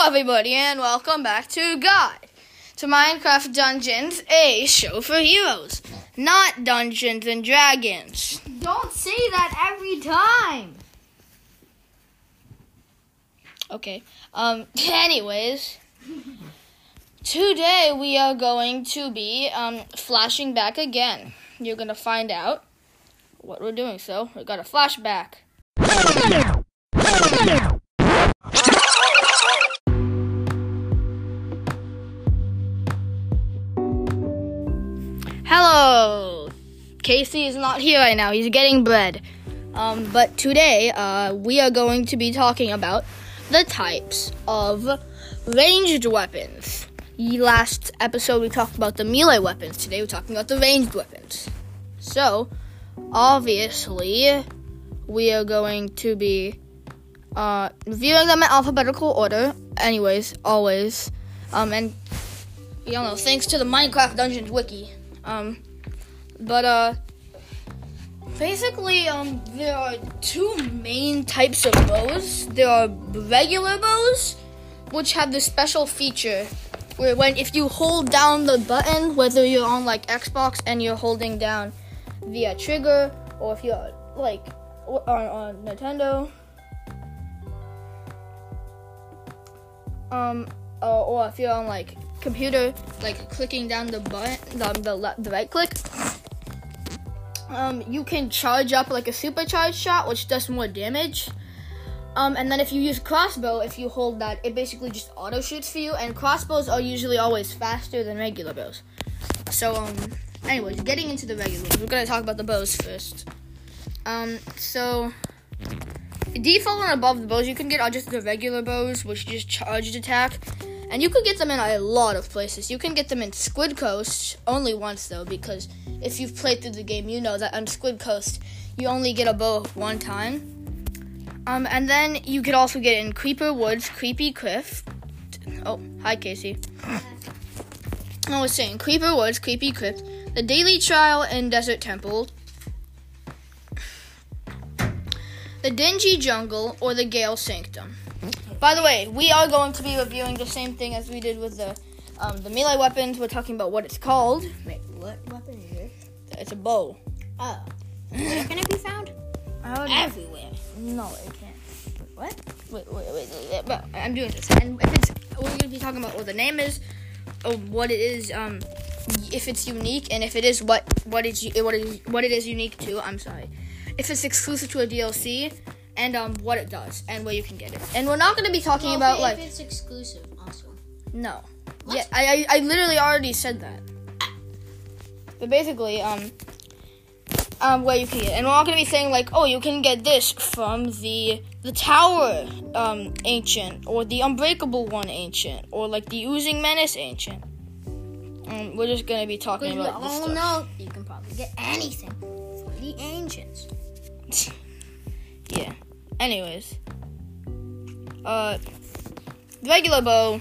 everybody, and welcome back to Guide to Minecraft Dungeons, a show for heroes, not Dungeons and Dragons. Don't say that every time. Okay, anyways, today we are going to be, flashing back again. You're gonna find out what we're doing, so we got a flashback. Hello! Casey is not here right now. He's getting bread. But today, we are going to be talking about the types of ranged weapons. Last episode, we talked about the melee weapons. Today, we're talking about the ranged weapons. So, obviously, we are going to be reviewing them in alphabetical order. Anyways, always. And, you know, thanks to the Minecraft Dungeons wiki. Basically, there are two main types of bows. There are regular bows, which have this special feature where if you hold down the button, whether you're on like Xbox and you're holding down the trigger, or if you're like on Nintendo, or if you're on like computer, like clicking down the button, the right click, you can charge up like a supercharged shot, which does more damage. And then if you use crossbow, if you hold that, it basically just auto shoots for you. And crossbows are usually always faster than regular bows. So, anyways, getting into the regulars, we're gonna talk about the bows first. So default and above the bows you can get are just the regular bows, which just charged attack. And you can get them in a lot of places. You can get them in Squid Coast, only once though, because if you've played through the game, you know that on Squid Coast, you only get a bow one time. And then you could also get it in Creeper Woods, Creepy Cliff. Oh, hi Casey. I was saying, Creeper Woods, Creepy Cliff, the Daily Trial, and Desert Temple, the Dingy Jungle, or the Gale Sanctum. By the way, we are going to be reviewing the same thing as we did with the melee weapons. We're talking about what it's called. Wait, what weapon is this? It's a bow. Oh. Where can it be found? Everywhere. No, it can't. What? Wait. Well, I'm doing this. And if it's, we're going to be talking about what the name is, or what it is, if it's unique, and if it is what it is unique to. I'm sorry. If it's exclusive to a DLC, and what it does, and where you can get it. And we're not going to be talking about if it's exclusive, also. No. What? Yeah, I literally already said that. But basically, where you can get it. And we're not going to be saying, like, oh, you can get this from the Tower Ancient, or the Unbreakable One Ancient, or, like, the Oozing Menace Ancient. We're just going to be talking about this stuff. No, you can probably get anything from the Ancients. Yeah. Anyways. Regular bow.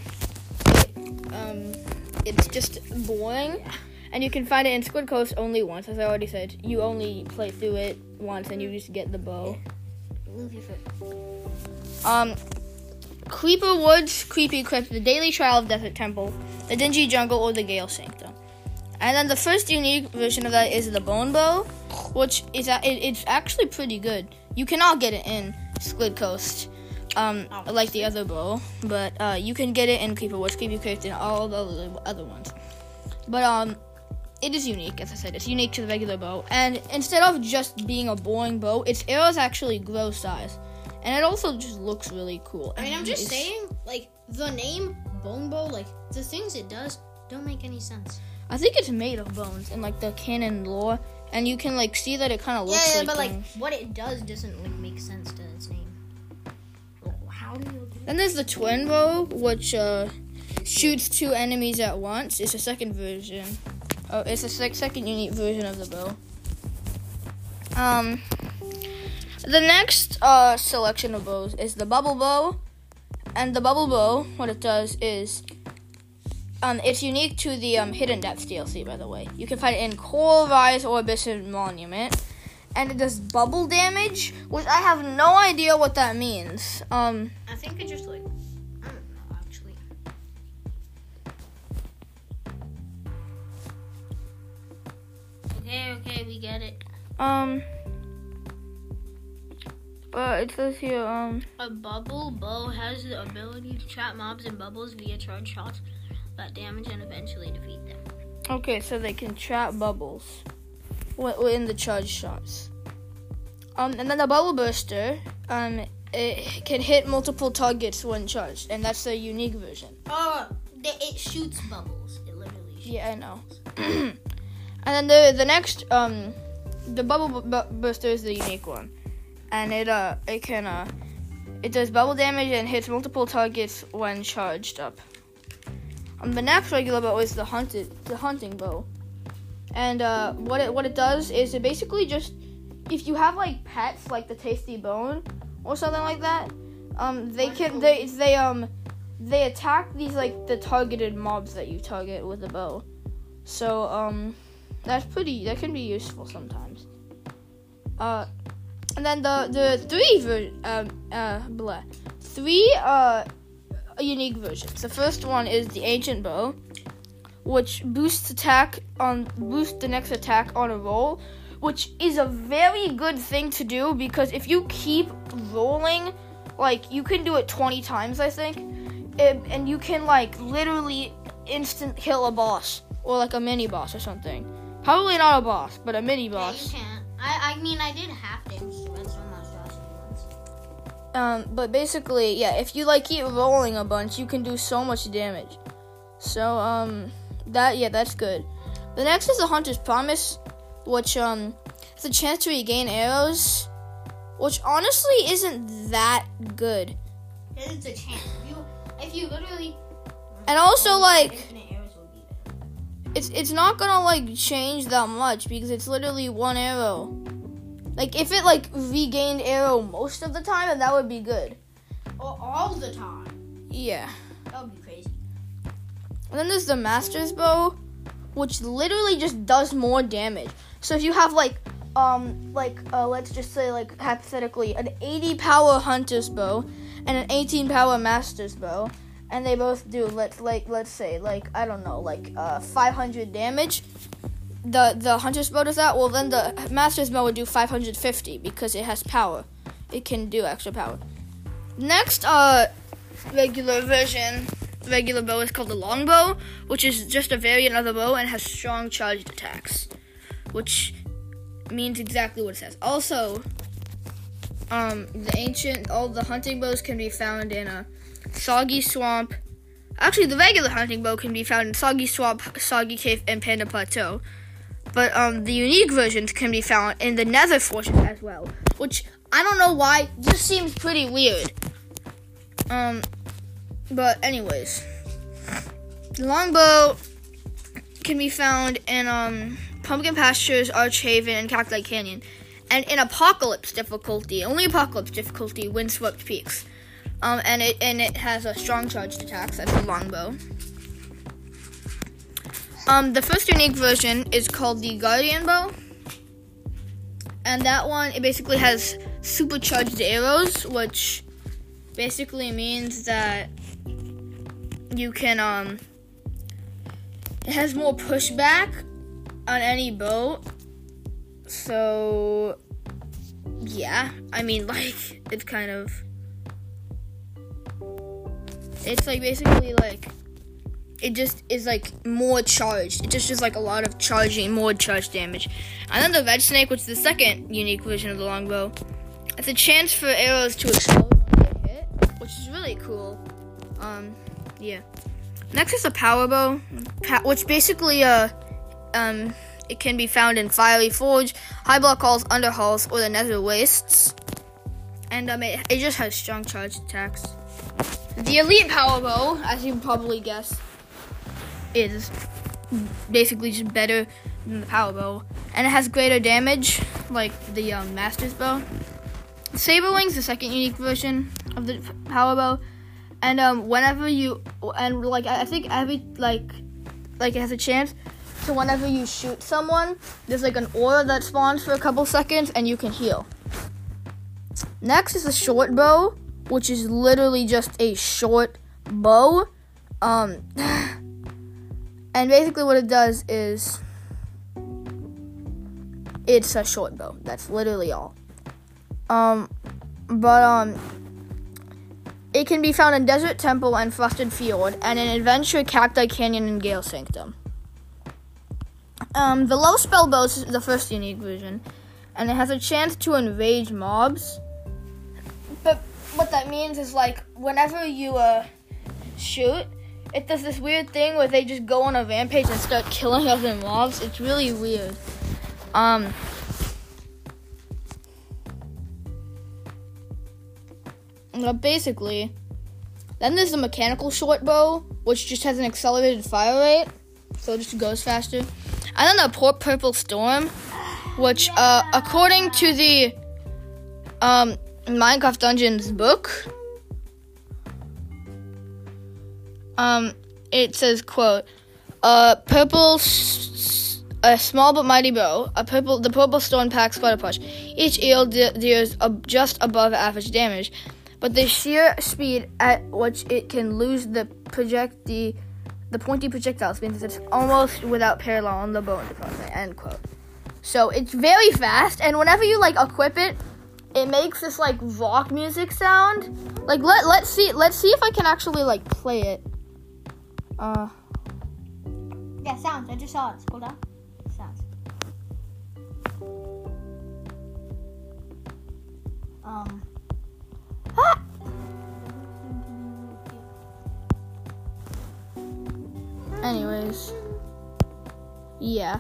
It's just boring. And you can find it in Squid Coast only once, as I already said. You only play through it once and you just get the bow. Move your foot. Creeper Woods, Creepy Cliff, the Daily Trial of Desert Temple, the Dingy Jungle, or the Gale Sanctum. And then the first unique version of that is the Bone Bow, which is it's actually pretty good. You cannot get it in Squid Coast, like the other bow, but you can get it in Creeper Woods, Creepy Cliff, and all the other ones. But it is unique, as I said. It's unique to the regular bow, and instead of just being a boring bow, its arrows actually grow size, and it also just looks really cool. I mean, I'm just saying, like, the name Bone Bow, like, the things it does don't make any sense. I think it's made of bones in, like, the canon lore, and you can, like, see that it kind of looks like but, bones. like, what it does doesn't, like, make sense to its name. How do you do that? Then there's the twin bow, which shoots two enemies at once. It's a second version. Oh, it's a second unique version of the bow. The next selection of bows is the bubble bow, and the bubble bow, what it does is, it's unique to the Hidden Depths DLC, by the way. You can find it in Coral Rise or Abyssal Monument. And it does bubble damage, which I have no idea what that means. I think it just, like, I don't know, actually. we get it? It says here, A bubble bow has the ability to trap mobs in bubbles via charge shots that damage and eventually defeat them. Okay, so they can trap bubbles in the charge shots. And then the bubble burster, it can hit multiple targets when charged, and that's the unique version. Oh, it shoots bubbles. It literally shoots. Yeah, I know. And then the next, the bubble burster is the unique one, and it does bubble damage and hits multiple targets when charged up. The next regular bow is the hunting bow, and what it does is it basically just, if you have like pets like the Tasty Bone or something like that, they attack these like the targeted mobs that you target with a bow. So that can be useful sometimes. And then the three unique versions. The first one is the Ancient Bow, which boosts the next attack on a roll, which is a very good thing to do because if you keep rolling, like you can do it 20 times, I think, and you can like literally instant kill a boss or like a mini boss or something. Probably not a boss, but a mini boss. Yeah, you can't. I mean, I did half damage to Red Stone Monstrosity once. But basically, yeah, if you like keep rolling a bunch, you can do so much damage. So, that's good. The next is the Hunter's Promise, which, has a chance to regain arrows, which honestly isn't that good. It's a chance. If you literally... And also, like... Infinite arrows will be better. It's not gonna, like, change that much, because it's literally one arrow. Like, if it, like, regained arrow most of the time, then that would be good. Or all the time. Yeah. That would be crazy. And then there's the Master's Bow, which literally just does more damage. So if you have, let's just say, like, hypothetically, an 80 power Hunter's Bow and an 18 power Master's Bow, and they both do, let's say, 500 damage. The Hunter's Bow does that. Well, then the Master's Bow would do 550 because it has power. It can do extra power. Next, regular bow is called the Longbow, which is just a variant of the bow and has strong charged attacks, which means exactly what it says. Also, all the hunting bows can be found in a Soggy Swamp. Actually, the regular hunting bow can be found in Soggy Swamp, Soggy Cave, and Panda Plateau. But the unique versions can be found in the Nether Fortress as well, which I don't know why, just seems pretty weird. But anyways, the longbow can be found in Pumpkin Pastures, Archhaven, and Cacti Canyon, and in Apocalypse difficulty, only Apocalypse difficulty, Windswept Peaks. And it has a strong charged attack. That's the longbow. The first unique version is called the Guardian Bow, and that one, it basically has supercharged arrows, which basically means that you can it has more pushback on any bow. So yeah, I mean, like, it's like basically like it just is like more charged. It just is like a lot of charging, more charged damage. And then the Red Snake, which is the second unique version of the longbow, it's a chance for arrows to explode when they hit, which is really cool. Yeah. Next is the Power Bow, which basically it can be found in Fiery Forge, High Block Halls, Under Halls, or the Nether Wastes. And it just has strong charged attacks. The Elite Power Bow, as you can probably guess, is basically just better than the Power Bow, and it has greater damage, like the Master's Bow. Saberwing's the second unique version of the Power Bow, and I think every it has a chance. So whenever you shoot someone, there's like an aura that spawns for a couple seconds, and you can heal. Next is the Short Bow, which is literally just a short bow. And basically what it does is it's a short bow. That's literally all. It can be found in Desert Temple and Frosted Field, and in Adventure, Cacti Canyon, and Gale Sanctum. The low spell bow is the first unique version, and it has a chance to enrage mobs. But what that means is, like, whenever you shoot, it does this weird thing where they just go on a rampage and start killing other mobs. It's really weird. Basically, then there's the mechanical short bow, which just has an accelerated fire rate, so it just goes faster. And then the Purple Storm, which, according to the Minecraft Dungeons book, it says, quote, a small but mighty bow, the Purple Storm packs Sputter Push. Each arrow deals just above average damage, but the sheer speed at which it can lose the pointy projectiles means it's almost without parallel on the bow department, end quote. So it's very fast, and whenever you, like, equip it, it makes this, like, rock music sound. Like, let's see if I can actually, like, play it. Yeah, sounds. I just saw it. Scroll down. Sounds. Anyways. Yeah.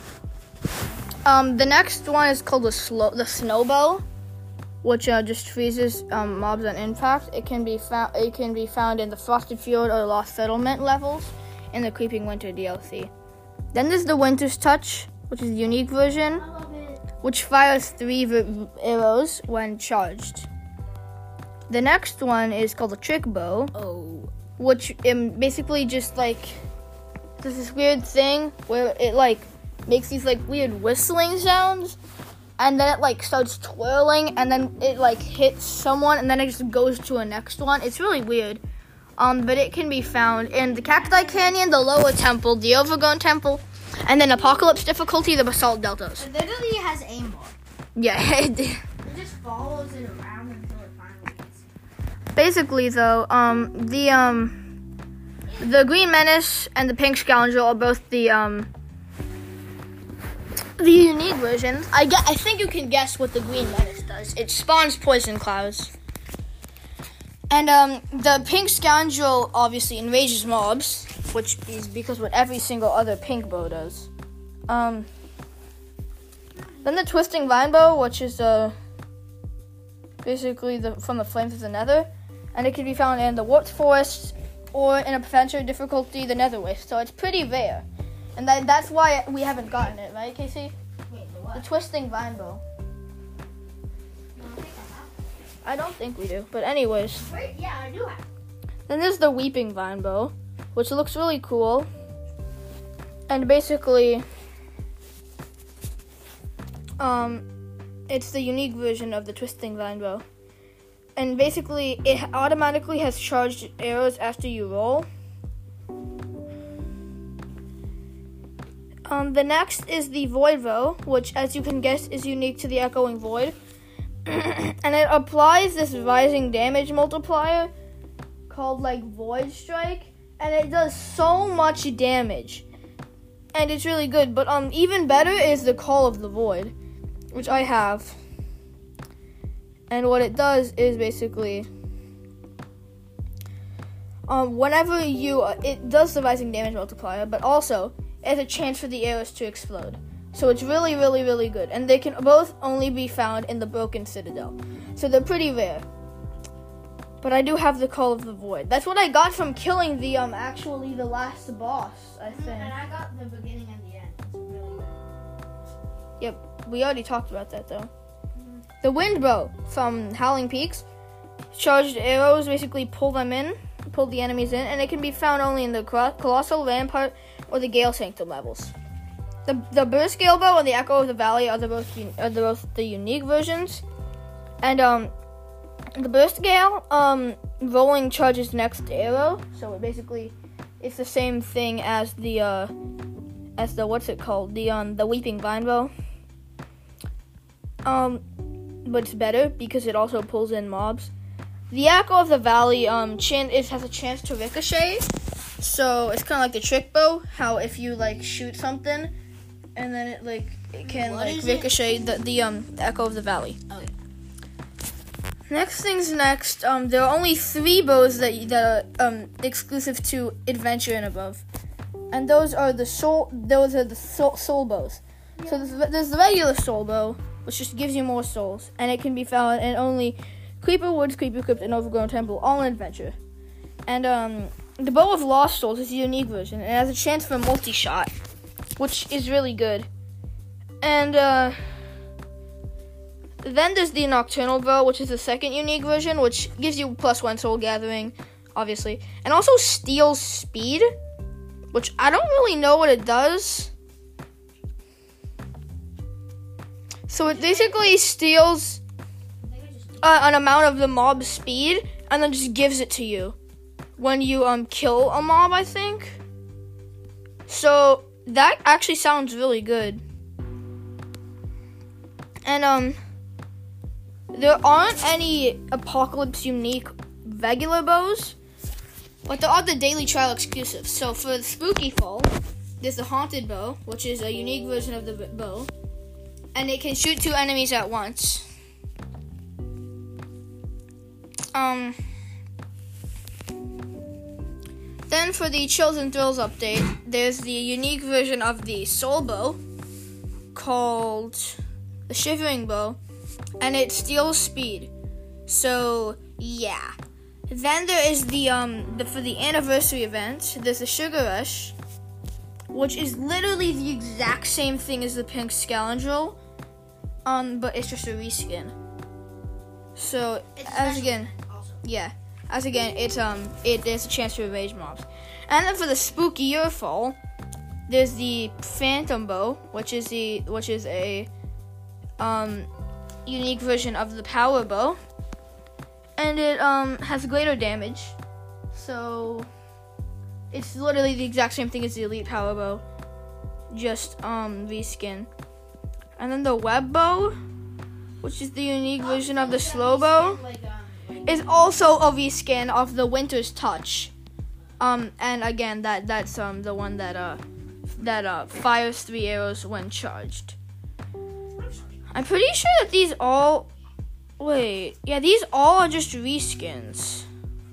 The next one is called the snow bow, which just freezes mobs on impact. It can be found in the Frosted Field or Lost Settlement levels in the Creeping Winter DLC. Then there's the Winter's Touch, which is the unique version, which fires 3 arrows when charged. The next one is called the Trick Bow, which basically just, like, does this weird thing where it, like, makes these, like, weird whistling sounds, and then it, like, starts twirling, and then it, like, hits someone, and then it just goes to a next one. It's really weird. But it can be found in the Cacti Canyon, the Lower Temple, the Overgrown Temple, and then Apocalypse difficulty, the Basalt Deltas. It literally has aimbot. Yeah, It just follows it around until it finally gets it. Basically, though, the Green Menace and the Pink Scoundrel are both the unique versions. I think you can guess what the Green Menace does. It spawns poison clouds. And the Pink Scoundrel obviously enrages mobs, which is because what every single other pink bow does. Then the Twisting Vine Bow, which is basically from the Flames of the Nether, and it can be found in the Warped Forest or in a Adventure difficulty, the Nether Waste. So it's pretty rare, and that's why we haven't gotten it, right, Casey? Wait, the what? The Twisting Vine Bow. No, I think I have. I don't think we do, but anyways. Wait, yeah, I do have. Then there's the Weeping Vine Bow, which looks really cool. And basically, it's the unique version of the Twisting Vine Bow. And basically, it automatically has charged arrows after you roll. The next is the Void Bow, which, as you can guess, is unique to the Echoing Void. And it applies this rising damage multiplier called, like, Void Strike, and it does so much damage, and it's really good. But even better is the Call of the Void, which I have, and what it does is basically whenever it does the rising damage multiplier, but also it has a chance for the arrows to explode. So it's really, really, really good. And they can both only be found in the Broken Citadel. So they're pretty rare. But I do have the Call of the Void. That's what I got from killing the last boss, I think. And I got the beginning and the end. It's really good. Yep, we already talked about that though. The Wind Bow from Howling Peaks. Charged arrows basically pull the enemies in, and it can be found only in the Colossal Rampart or the Gale Sanctum levels. The Burst Gale Bow and the Echo of the Valley are both the unique versions. And the Burst Gale rolling charges next arrow, so it's the same thing as the what's it called, the Weeping Vine Bow. but it's better because it also pulls in mobs. The Echo of the Valley has a chance to ricochet, so it's kind of like the trick bow. How if you like shoot something, and then it can ricochet. The Echo of the Valley. Okay. Next things next. There are only 3 bows that are exclusive to Adventure and above, and those are the soul bows. So there's the regular soul bow, which just gives you more souls, and it can be found in only Creeper Woods, Creeper Crypt, and Overgrown Temple, all in Adventure. And the Bow of Lost Souls is a unique version, and it has a chance for multi-shot, which is really good. And then there's the Nocturnal Bow, which is the second unique version, which gives you +1 soul gathering, obviously, and also steals speed, which I don't really know what it does. So it basically steals an amount of the mob's speed and then just gives it to you when you kill a mob, I think. So that actually sounds really good. And there aren't any Apocalypse unique regular bows, but there are the daily trial exclusives. So for the Spooky Fall, there's the Haunted Bow, which is a unique version of the bow, and it can shoot 2 enemies at once. Then for the Chills and Thrills update, there's the unique version of the Soul Bow called the Shivering Bow, and it steals speed. So yeah. Then there is for the anniversary event, there's the Sugar Rush, which is literally the exact same thing as the Pink Scoundrel, but it's just a reskin. So as again, there's a chance to evade mobs. And then for the Spookier Fall, there's the Phantom Bow, which is a unique version of the Power Bow, and it has greater damage. So it's literally the exact same thing as the Elite Power Bow, just reskin. And then the Web Bow, which is the unique version of the Slow Bow, is also a reskin of the Winter's Touch. And again, that's the one that fires 3 arrows when charged. I'm pretty sure that these all are just reskins.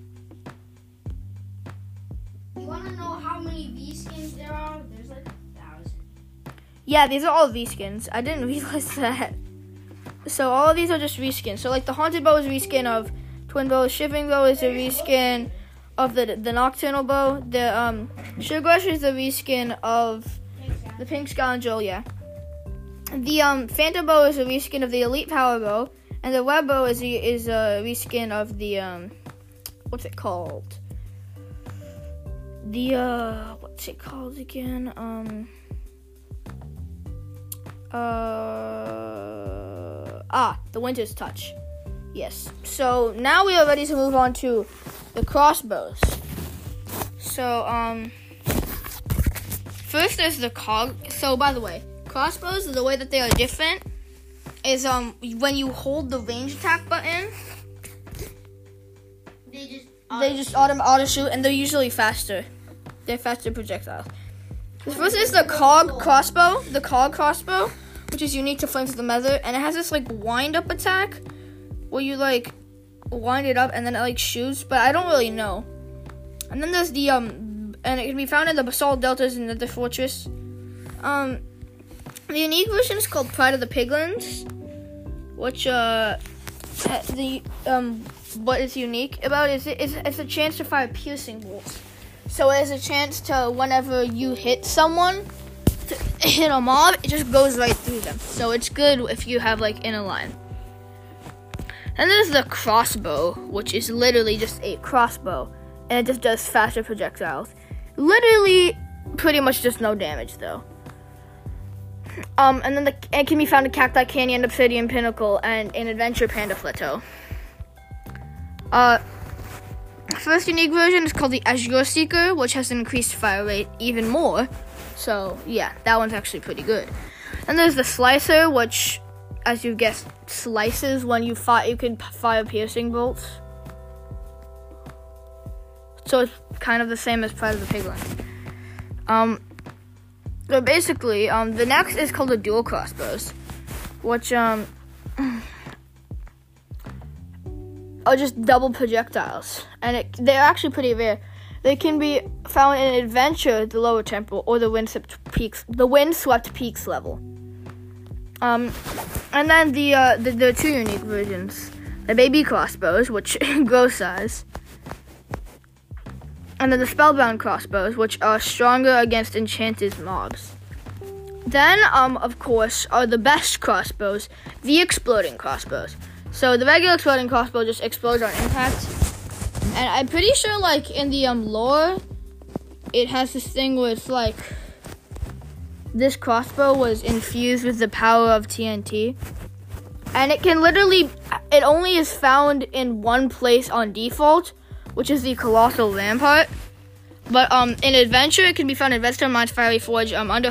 You wanna know how many V-skins there are? There's like 1,000. Yeah, these are all V-skins. I didn't realize that. So all of these are just reskins. So like the Haunted Bow is a reskin of Twin Bow. Shivering Bow is a reskin of the Nocturnal Bow. The Sugar Rush is a reskin of the Pink Scoundrel, yeah. The Phantom Bow is a reskin of the Elite Power Bow, and the Web Bow is a reskin of the what's it called? What's it called again? The Winter's Touch. Yes. So now we are ready to move on to the crossbows. So first there's the cog. So by the way, crossbows, the way that they are different is when you hold the range attack button, they just auto shoot, and they're usually faster. They're faster projectiles. The first is the cog crossbow, which is unique to Flames of the Nether, and it has this like wind up attack where you like wind it up and then it like shoots, but I don't really know. And then there's the and it can be found in the Basalt Deltas in the Nether Fortress. The unique version is called Pride of the Piglins, which what is unique about it is it's a chance to fire piercing bolts. So it has a chance to, whenever you hit someone, to hit a mob, it just goes right through them. So it's good if you have like in a line. And there's the crossbow, which is literally just a crossbow, and it just does faster projectiles. Literally, pretty much just no damage though. And then it can be found in Cacti Canyon, Obsidian Pinnacle, and in Adventure Panda Plateau. First unique version is called the Azure Seeker, which has an increased fire rate even more. So yeah, that one's actually pretty good. And there's the Slicer, which as you guessed, slices when you fire. You can fire piercing bolts. So it's kind of the same as Pride of the Piglin. So basically, the next is called the dual crossbows, which are just double projectiles, and they're actually pretty rare. They can be found in Adventure, the lower temple, or the windswept peaks level. And then the two unique versions, the baby crossbows, which grow size, and then the spellbound crossbows, which are stronger against enchanted mobs. Then, of course, are the best crossbows, the exploding crossbows. So the regular exploding crossbow just explodes on impact. And I'm pretty sure, like, in the lore, it has this thing where it's like, this crossbow was infused with the power of TNT. And it only is found in one place on default, which is the Colossal Rampart. But in Adventure, it can be found in Redstone Mines, Fiery Forge, Underhall's ?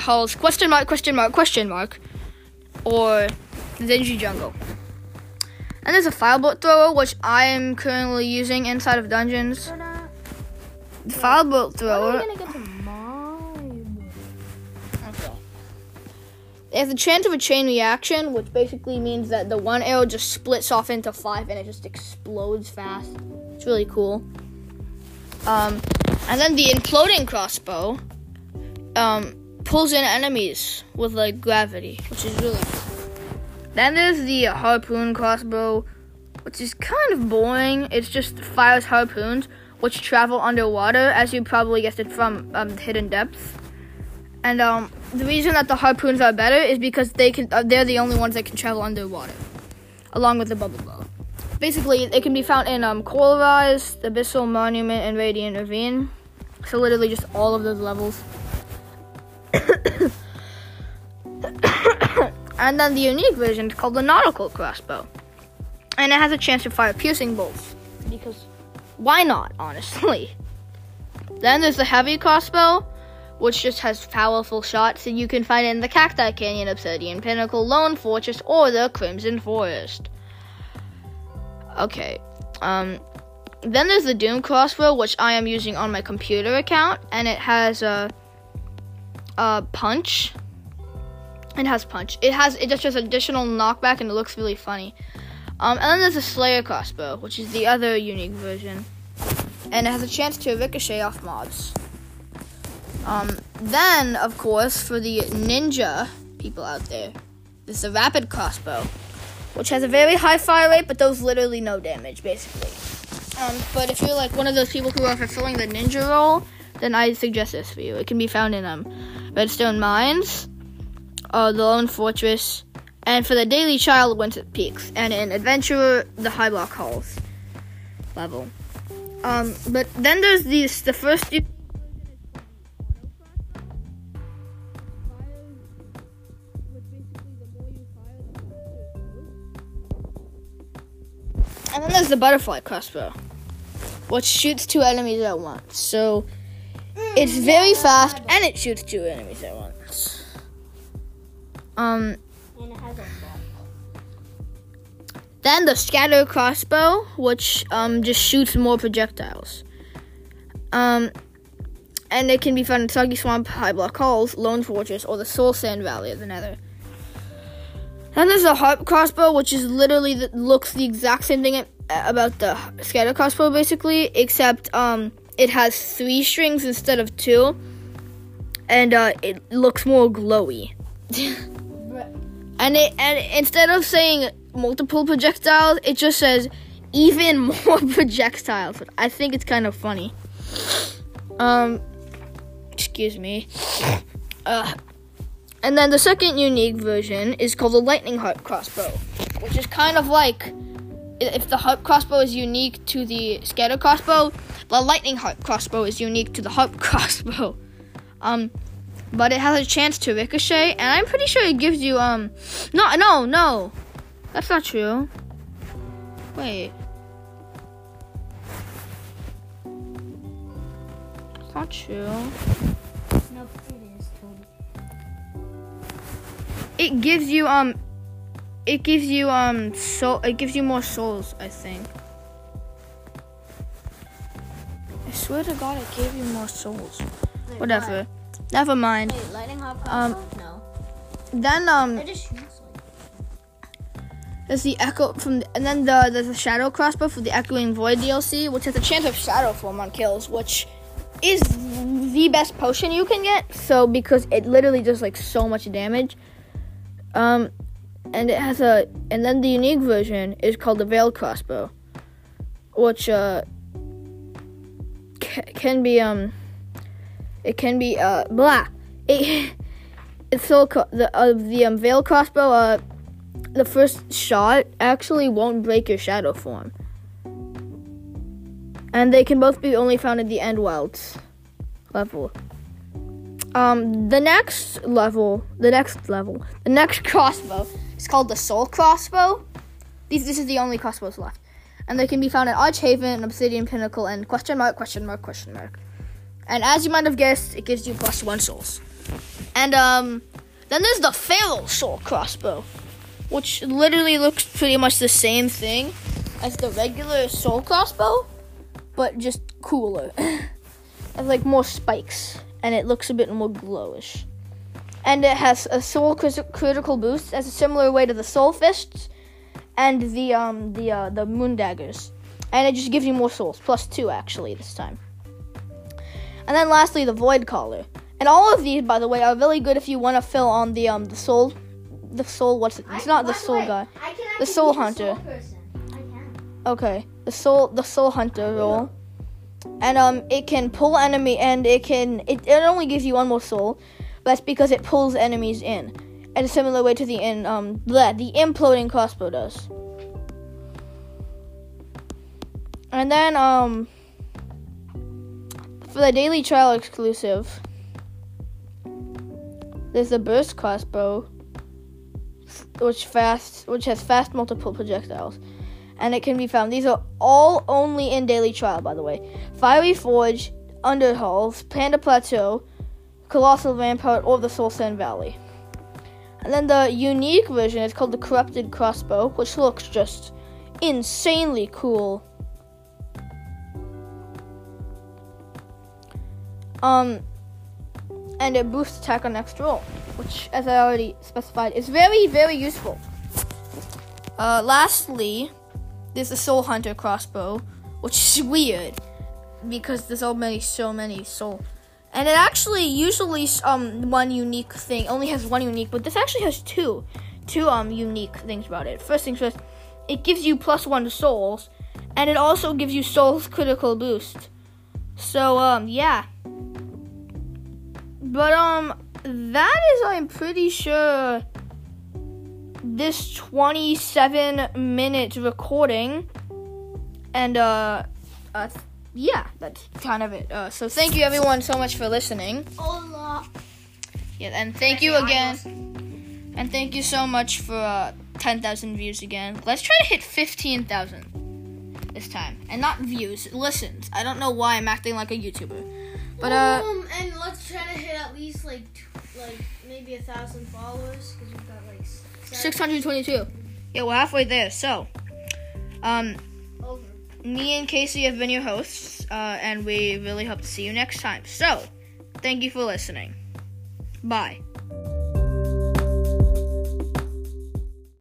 Or Zinji Jungle. And there's a firebolt thrower, which I am currently using inside of dungeons. The firebolt thrower. How are we gonna get to mine? Okay. It has a chance of a chain reaction, which basically means that the one arrow just splits off into 5 and it just explodes fast. It's really cool. And then the imploding crossbow pulls in enemies with like gravity, which is really cool. Then there's the harpoon crossbow, which is kind of boring. It's just fires harpoons, which travel underwater, as you probably guessed it from Hidden Depths. And the reason that the harpoons are better is because they're the only ones that can travel underwater, along with the bubble bow. Basically, it can be found in Coral Rise, the Abyssal Monument, and Radiant Ravine. So literally just all of those levels. And then the unique version is called the nautical crossbow. And it has a chance to fire piercing bolts. Because why not, honestly? Then there's the heavy crossbow, which just has powerful shots, and you can find it in the Cacti Canyon, Obsidian Pinnacle, Lone Fortress, or the Crimson Forest. Okay. Then there's the Doom crossbow, which I am using on my computer account, and it has a punch. It has punch. It just has additional knockback, and it looks really funny. And then there's the Slayer crossbow, which is the other unique version, and it has a chance to ricochet off mobs. Then, of course, for the ninja people out there, there's the rapid crossbow, which has a very high fire rate, but does literally no damage, basically. But if you're like one of those people who are fulfilling the ninja role, then I suggest this for you. It can be found in Redstone Mines, the Lone Fortress, and for the Daily Child, Windswept Peaks, and in Adventurer, the High Block Halls level. But then there's the first. And then there's the butterfly crossbow, which shoots 2 enemies at once. So it's very fast, and it shoots 2 enemies at once. And it has a ball. Then the scatter crossbow, which just shoots more projectiles. And it can be found in Soggy Swamp, High Block Halls, Lone Fortress, or the Soul Sand Valley of the Nether. Then there's the harp crossbow, which is literally looks the exact same thing about the scatter crossbow, basically, except it has 3 strings instead of 2, and it looks more glowy. and instead of saying multiple projectiles, it just says even more projectiles. I think it's kind of funny. Excuse me. And then the second unique version is called the Lightning Harp crossbow, which is kind of like, if the harp crossbow is unique to the scatter crossbow, the Lightning Harp crossbow is unique to the harp crossbow. But it has a chance to ricochet, and I'm pretty sure it gives you, no, that's not true. Wait. That's not true. Nope, it is, Tony. It gives you, it gives you it gives you more souls, I think. I swear to God, it gave you more souls. Wait, Whatever. what? Never mind. Wait, lightning hot crossbow? No. Then It just shoots like. there's the echo and then there's a shadow crossbow for the Echoing Void DLC, which has a chance of shadow form on kills, which is the best potion you can get. So because it literally does like so much damage. And it has and then the unique version is called the Veil crossbow, which can be it's so the Veil crossbow the first shot actually won't break your shadow form, and they can both be only found in the End Wilds level. The next crossbow is called the Soul crossbow. This is the only crossbows left, and they can be found at Archhaven, Obsidian Pinnacle, and question mark. And as you might have guessed, it gives you +1 souls. And then there's the Feral Soul crossbow, which literally looks pretty much the same thing as the regular Soul crossbow, but just cooler. It's like more spikes, and it looks a bit more glowish. And it has a soul critical boost as a similar way to the Soul Fists and the Moon Daggers. And it just gives you more souls, +2 actually this time. And then lastly, the Void Collar. And all of these, by the way, are really good if you want to fill on the soul. What's it? It's not the soul guy. The Soul Hunter. Okay, the soul hunter role. And it can pull enemy, and it only gives you 1 more soul. But that's because it pulls enemies in, in a similar way to the imploding crossbow does. And then for the daily trial exclusive, there's the burst crossbow, which has fast multiple projectiles, and it can be found. These are all only in daily trial, by the way. Fiery Forge, Underhalls, Panda Plateau, Colossal Rampart, or the Soul Sand Valley. And then the unique version is called the Corrupted Crossbow, which looks just insanely cool. And it boosts attack on next roll, which, as I already specified, is very, very useful. Lastly, there's the Soul Hunter crossbow, which is weird because there's so many soul. And it actually usually one unique thing only has 1 unique, but this actually has two unique things about it. First things first, it gives you +1 souls, and it also gives you Soul's critical boost. So yeah. But that is, I'm pretty sure, this 27-minute recording. And yeah, that's kind of it. So thank you everyone so much for listening. Hola. Yeah, and thank you again. And thank you so much for 10,000 views again. Let's try to hit 15,000 this time. And not views, listens. I don't know why I'm acting like a YouTuber. But and let's try to hit at least like maybe 1,000 followers, because we've got like 622. Yeah, we're halfway there. So, over. Me and Casey have been your hosts, and we really hope to see you next time. So, thank you for listening. Bye.